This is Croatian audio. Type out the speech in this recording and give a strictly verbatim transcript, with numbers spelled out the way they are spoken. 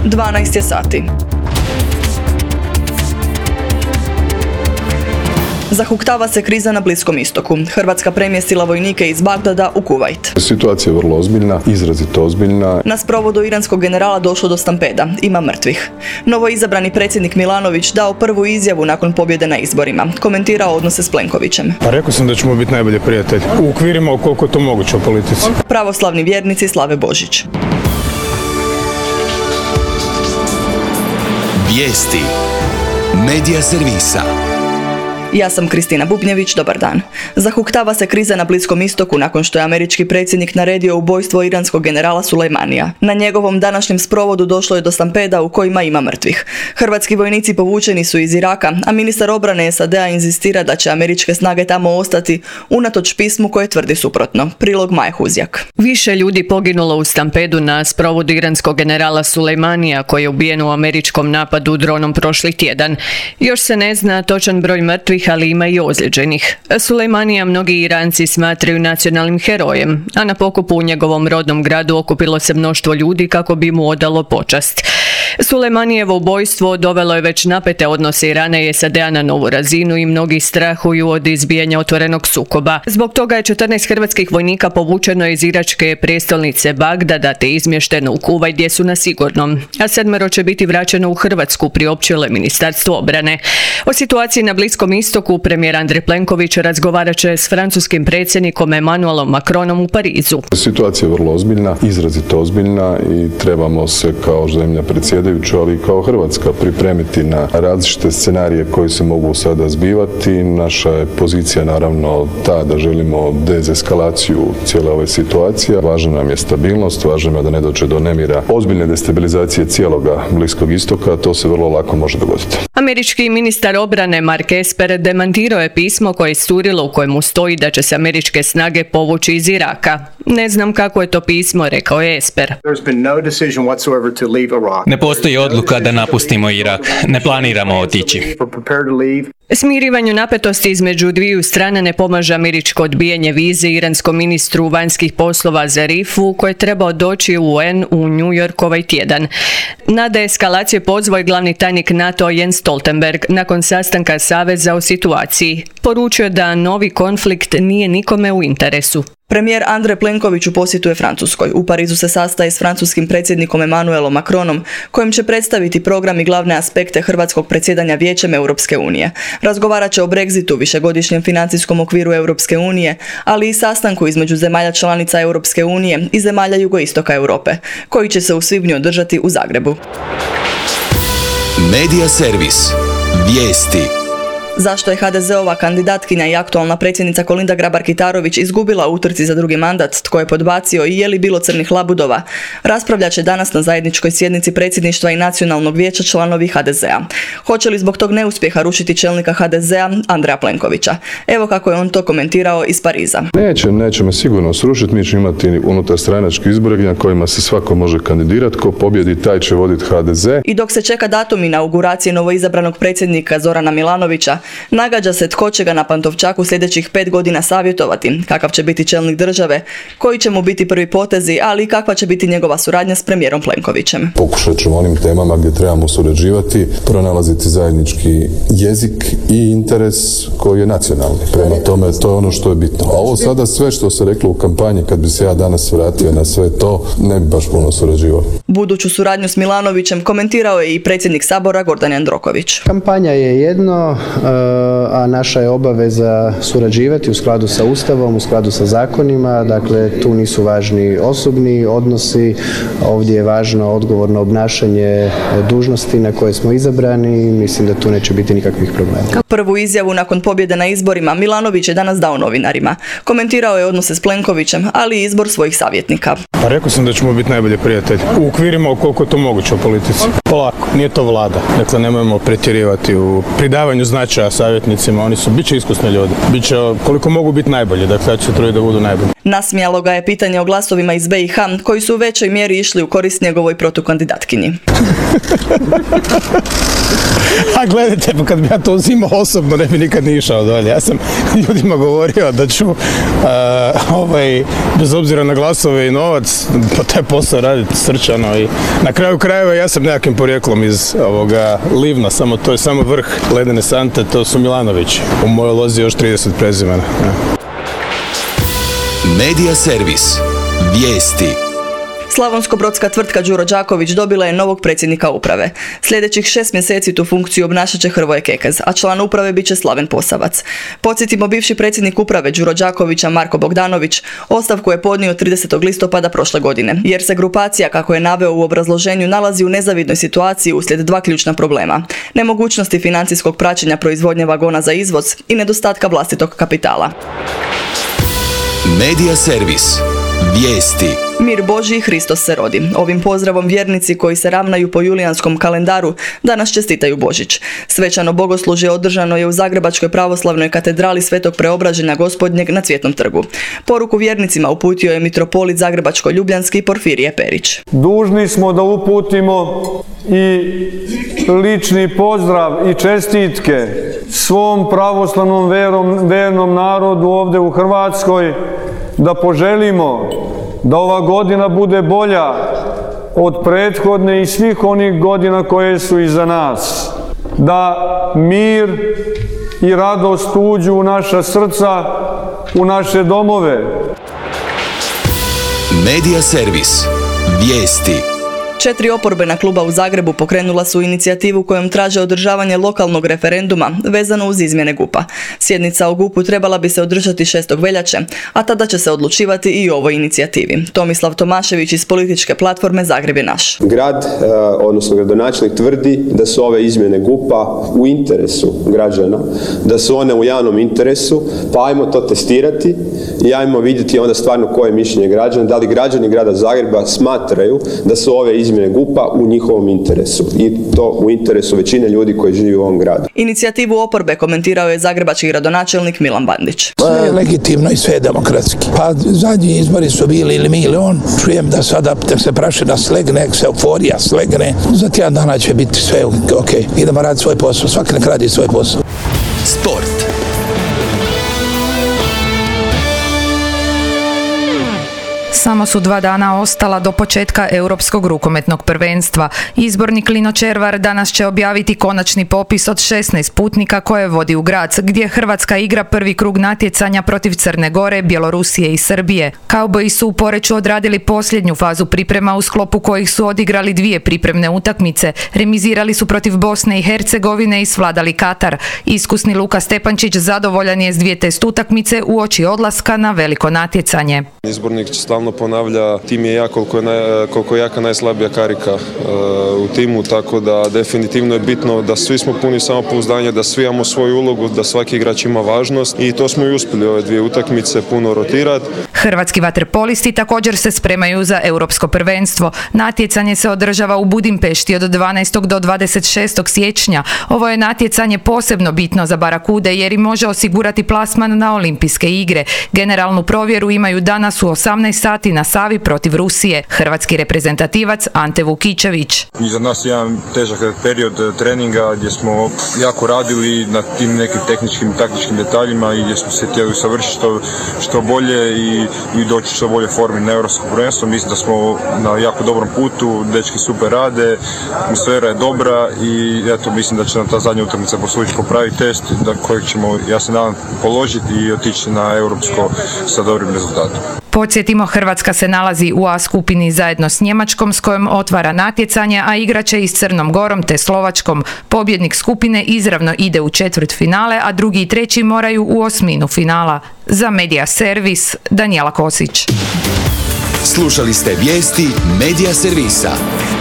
dvanaest je sati. Zahuktava se kriza na Bliskom istoku. Hrvatska premjestila vojnike iz Bagdada u Kuvajt. Situacija je vrlo ozbiljna, izrazito ozbiljna. Na sprovodu iranskog generala došlo do stampeda. Ima mrtvih. Novoizabrani predsjednik Milanović dao prvu izjavu nakon pobjede na izborima. Komentirao odnose s Plenkovićem. Pa rekao sam da ćemo biti najbolji prijatelji. U okvirima koliko je to moguće u politici. Pravoslavni vjernici slave Božić. Vijesti Medija servisa. Ja sam Kristina Bubnjević, dobar dan. Zahuktava se kriza na Bliskom istoku nakon što je američki predsjednik naredio ubojstvo iranskog generala Sulejmanija. Na njegovom današnjem sprovodu došlo je do stampeda u kojima ima mrtvih. Hrvatski vojnici povučeni su iz Iraka, a ministar obrane S A D-a inzistira da će američke snage tamo ostati unatoč pismu koje tvrdi suprotno. Prilog Maje Huzjak. Više ljudi poginulo u stampedu na sprovodu iranskog generala Sulejmanija koji je ubijen u američkom napadu dronom prošli tjedan. Još se ne zna točan broj mrtvih, ali ima i ozlijeđenih. Sulejmanija mnogi Iranci smatraju nacionalnim herojem, a na pokopu u njegovom rodnom gradu okupilo se mnoštvo ljudi kako bi mu odalo počast. Sulejmanijevo ubojstvo dovelo je već napete odnose Irana i S A D-a na novu razinu i mnogi strahuju od izbijanja otvorenog sukoba. Zbog toga je četrnaest hrvatskih vojnika povučeno iz iračke prijestolnice Bagdada te izmješteno u Kuvajt gdje su na sigurnom, a sedmero će biti vraćeno u Hrvatsku, priopćilo je Ministarstvo obrane. O situaciji na Bliskom istoku premijer Andrej Plenković razgovarat će s francuskim predsjednikom Emmanuelom Macronom u Parizu. Situacija je vrlo ozbiljna, izrazito ozbiljna i trebamo se kao zemlja predsjedajuća, ali i kao Hrvatska pripremiti na različite scenarije koji se mogu sada zbivati. Naša je pozicija naravno ta da želimo dezeskalaciju cijele ove situacije. Važna nam je stabilnost, važno je da ne dođe do nemira, ozbiljne destabilizacije cijeloga Bliskog istoka, to se vrlo lako može dogoditi. Američki ministar obrane Mark Esper demantirao je pismo koje je iscurilo u kojemu stoji da će se američke snage povući iz Iraka. Ne znam kako je to pismo, rekao je Esper. Ne postoji odluka da napustimo Irak. Ne planiramo otići. Smirivanju napetosti između dviju strana ne pomaže američko odbijanje vize iranskom ministru vanjskih poslova Zarifu koji je trebao doći u U N u New York ovaj tjedan. Na deeskalaciju pozvao je glavni tajnik NATO Jens Stoltenberg nakon sastanka Saveza o situaciji. Poručio da novi konflikt nije nikome u interesu. Premijer Andrej Plenković u posjetu je Francuskoj. U Parizu se sastaje s francuskim predsjednikom Emmanuelom Macronom, kojim će predstaviti program i glavne aspekte hrvatskog predsjedanja Vijećem Europske unije. Razgovarat će o Brexitu, višegodišnjem financijskom okviru Europske unije, ali i sastanku između zemalja članica Europske unije i zemalja jugoistoka Europe, koji će se u svibnju održati u Zagrebu. Medija servis. Vijesti. Zašto je ha de zeova kandidatkinja i aktualna predsjednica Kolinda Grabar-Kitarović izgubila u utrci za drugi mandat, tko je podbacio i je li bilo crnih labudova, raspravljat će danas na zajedničkoj sjednici predsjedništva i nacionalnog vijeća članovi ha de zea. Hoće li zbog tog neuspjeha rušiti čelnika ha de zea Andreja Plenkovića? Evo kako je on to komentirao iz Pariza. Neće, nećemo sigurno srušiti, mi ćemo imati unutar stranački izbori na kojima se svako može kandidirati, ko pobjedi taj će voditi ha de ze. I dok se čeka datum inauguracije novoizabranog predsjednika Zorana Milanovića, nagađa se tko će ga na Pantovčaku sljedećih pet godina savjetovati, kakav će biti čelnik države, koji će mu biti prvi potezi, ali i kakva će biti njegova suradnja s premijerom Plenkovićem. Pokušat ćemo onim temama gdje trebamo surađivati, pronalaziti zajednički jezik i interes koji je nacionalni. Prema tome, to je ono što je bitno. A ovo sada sve što se reklo u kampanji, kad bi se ja danas vratio na sve to, ne bi baš puno surađivao. Buduću suradnju s Milanovićem komentirao je i predsjednik Sabora Gordan Jandroković. Kampanja je jedno, a naša je obaveza surađivati u skladu sa Ustavom, u skladu sa zakonima, dakle tu nisu važni osobni odnosi, ovdje je važno odgovorno obnašanje dužnosti na koje smo izabrani i mislim da tu neće biti nikakvih problema. Prvu izjavu nakon pobjede na izborima Milanović je danas dao novinarima. Komentirao je odnose s Plenkovićem, ali i izbor svojih savjetnika. Pa rekao sam da ćemo biti najbolji prijatelji. U okvirima koliko je to moguće u politici. Polako, nije to vlada. Dakle, nemojmo pretjerivati u pridavanju značaja savjetnicima nastavnicima, oni su, bit će iskusni ljudi, bit će koliko mogu biti najbolji, dakle ja ću se truditi da budu najbolji. Nasmijalo ga je pitanje o glasovima iz B i H koji su u većoj mjeri išli u korist njegovoj protukandidatkinji. A gledajte, pa kad bi ja to uzimao osobno, ne bi nikad ni išao dolje. Ja sam ljudima govorio da ću, uh, ovaj, bez obzira na glasove i novac, pa taj posao raditi srčano i na kraju krajeva ja sam nekakvim porijeklom iz ovoga Livna, samo to je samo vrh ledene sante, to su Milanovići. U mojoj lozi još trideset prezimena. Ja. Medija servis. Vijesti. Slavonsko-brodska tvrtka Đuro Đaković dobila je novog predsjednika uprave. Sljedećih šest mjeseci tu funkciju obnašat će Hrvoje Kekez, a član uprave bit će Slaven Posavac. Podsjetimo, bivši predsjednik uprave Đuro Đakovića Marko Bogdanović ostavku je podnio tridesetog listopada prošle godine, jer se grupacija, kako je naveo u obrazloženju, nalazi u nezavidnoj situaciji uslijed dva ključna problema: nemogućnosti financijskog praćenja proizvodnje vagona za izvoz i nedostatka vlastitog kapitala. Medija servis. Vijesti. Mir Božji i Hristos se rodi. Ovim pozdravom vjernici koji se ravnaju po julijanskom kalendaru danas čestitaju Božić. Svečano bogoslužje održano je u Zagrebačkoj pravoslavnoj katedrali Svetog Preobraženja Gospodnjeg na Cvjetnom trgu. Poruku vjernicima uputio je mitropolit Zagrebačko-ljubljanski Porfirije Perić. Dužni smo da uputimo i lični pozdrav i čestitke svom pravoslavnom verom, vernom narodu ovdje u Hrvatskoj, da poželimo da ova godina bude bolja od prethodne i svih onih godina koje su iza nas. Da mir i radost uđu u naša srca, u naše domove. Medija servis. Vijesti. Četiri oporbena kluba u Zagrebu pokrenula su inicijativu kojom traže održavanje lokalnog referenduma vezano uz izmjene G U P-a. Sjednica o G U P-u trebala bi se održati šestog veljače, a tada će se odlučivati i o ovoj inicijativi. Tomislav Tomašević iz političke platforme Zagreb je naš. Grad, odnosno gradonačelnik, tvrdi da su ove izmjene G U P-a u interesu građana, da su one u javnom interesu, pa ajmo to testirati i ajmo vidjeti onda stvarno koje je mišljenje građana, da li građani grada Zagreba smatraju da su ove izmjene izmjene G U P-a u njihovom interesu i to u interesu većine ljudi koji žive u ovom gradu. Inicijativu oporbe komentirao je zagrebački gradonačelnik Milan Bandić. Sve je legitimno i sve je demokratski. Pa zadnji izbori su bili ili mi ili on. Čujem da sada tek se prašina slegne, se euforija slegne. Za tjedan dana će biti sve ok. Idemo raditi svoj posao. Svaki nek radi svoj posao. Sport. Samo su dva dana ostala do početka Europskog rukometnog prvenstva. Izbornik Lino Červar danas će objaviti konačni popis od šesnaest putnika koje vodi u Graz, gdje Hrvatska igra prvi krug natjecanja protiv Crne Gore, Bjelorusije i Srbije. Kauboji su u Poreču odradili posljednju fazu priprema u sklopu kojih su odigrali dvije pripremne utakmice. Remizirali su protiv Bosne i Hercegovine i svladali Katar. Iskusni Luka Stepančić zadovoljan je s dvije test utakmice uoči odlaska na veliko natjecanje. Izbornik stalno ponavlja, tim je jak koliko je, naj, koliko je jaka najslabija karika uh, u timu, tako da definitivno je bitno da svi smo puni samopouzdanja, da svi imamo svoju ulogu, da svaki igrač ima važnost i to smo i uspjeli ove dvije utakmice puno rotirati. Hrvatski vaterpolisti također se spremaju za europsko prvenstvo. Natjecanje se održava u Budimpešti od dvanaestog do dvadeset šestog siječnja. Ovo je natjecanje posebno bitno za Barakude jer im može osigurati plasman na olimpijske igre. Generalnu provjeru imaju danas u osamnaest sati na Savi protiv Rusije. Hrvatski reprezentativac Ante Vukičević. Iza nas je jedan težak period treninga gdje smo jako radili na tim nekim tehničkim i taktičkim detaljima i gdje smo se htjeli savršiti što, što bolje i, i doći što bolje formi na europsko prvenstvo. Mislim da smo na jako dobrom putu, dečki super rade, atmosfera je dobra i eto, mislim da će nam ta zadnja utakmica poslužiti kao pravi test da kojeg ćemo, ja se nadam, položiti i otići na europsko sa dobrim rezultatom. Podsjetimo, Hrvatska se nalazi u A skupini zajedno s Njemačkom s kojom otvara natjecanje, a igraće i s Crnom Gorom te Slovačkom. Pobjednik skupine izravno ide u četvrtfinale, a drugi i treći moraju u osminu finala. Za Medija servis, Danijela Kosić. Slušali ste vijesti Medija servisa.